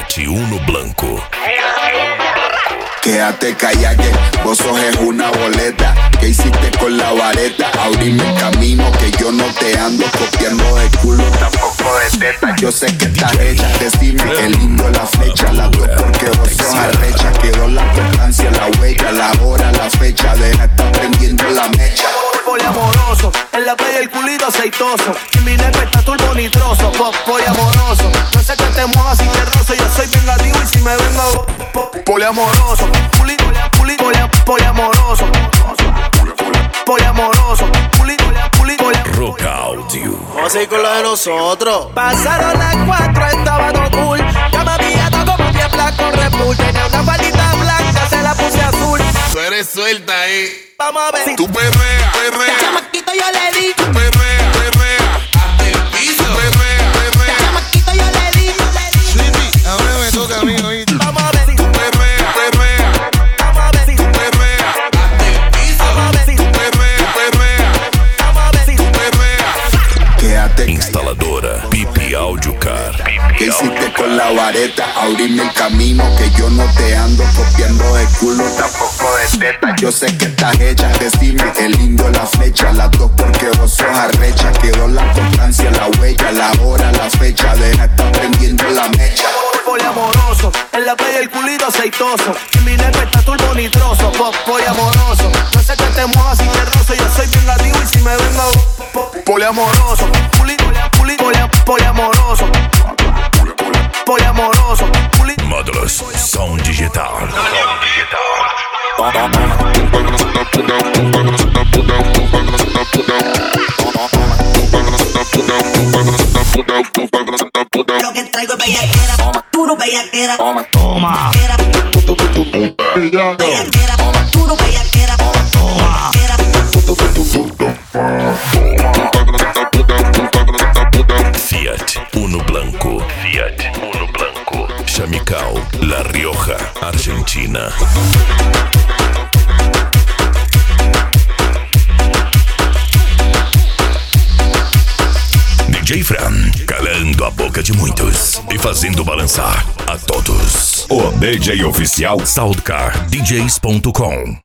Fiat Uno Blanco. Quédate callada que vos sos es una boleta. ¿Qué hiciste con la vareta? Abrime el camino que yo no te ando copiando de culo, tampoco de teta. Yo sé que estás hecha, decime qué lindo la flecha. La dos porque vos sos arrecha. Quedó la constancia, la huella, la hora, la fecha. Deja estar prendiendo la mecha. Poliamoroso, en la playa el culito aceitoso. Y mi nepe está turbo nitroso. Poliamoroso, no sé que te muevas sin terroso. Yo soy vengativo y si me vengo poliamoroso. Poliamoroso. Poliamoroso. Rock Audio. Vamos a seguir con lo de nosotros. Pasaron las 4, estaba no cool. Yo me había dado como bien blanco Red Bull. Tenía una faldita blanca, se la puse azul. Tú eres suelta ahí. Vamos a ver. Tú perrea, perrea. El chamaquito yo le di. Tú perrea, perrea. Hasta el piso. Perrea, perrea. El chamaquito yo le di. Slippy, ahora me toca a mí, oíste. Vamos a ver. Tú perrea, perrea. Vamos a ver. Tú perrea. Hasta el piso. Vamos a ver. Tú perrea, perrea. Vamos a ver. Tú perrea. Quédate Instaladora Pipi Audio Car. ¿Qué hiciste con la vareta? Abrime el camino que yo no te ando copiando de culo, tampoco de teta. Yo sé que estás hecha, decime qué lindo la flecha. Las dos porque vos sos arrecha. Quedó la constancia, la huella, la hora, la fecha. Deja estar prendiendo la mecha. Poliamoroso, en la playa el culito aceitoso. Y mi nepe está turbo nitroso. Poliamoroso, no sé que te muevas sin terroso. Yo soy vengativo y si me vengo poliamoroso. Poliamoroso. Poliamoroso. Módulos Som Digital. Lo que traigo es bellaquera, puro bellaquera. Toma. Bellaquera, puro bellaquera. Fiat Uno Blanco. Fiat Uno Blanco. Chamical, La Rioja, Argentina. DJ Fran, calando a boca de muitos e fazendo balançar a todos. O DJ oficial SoundCarDJs.com.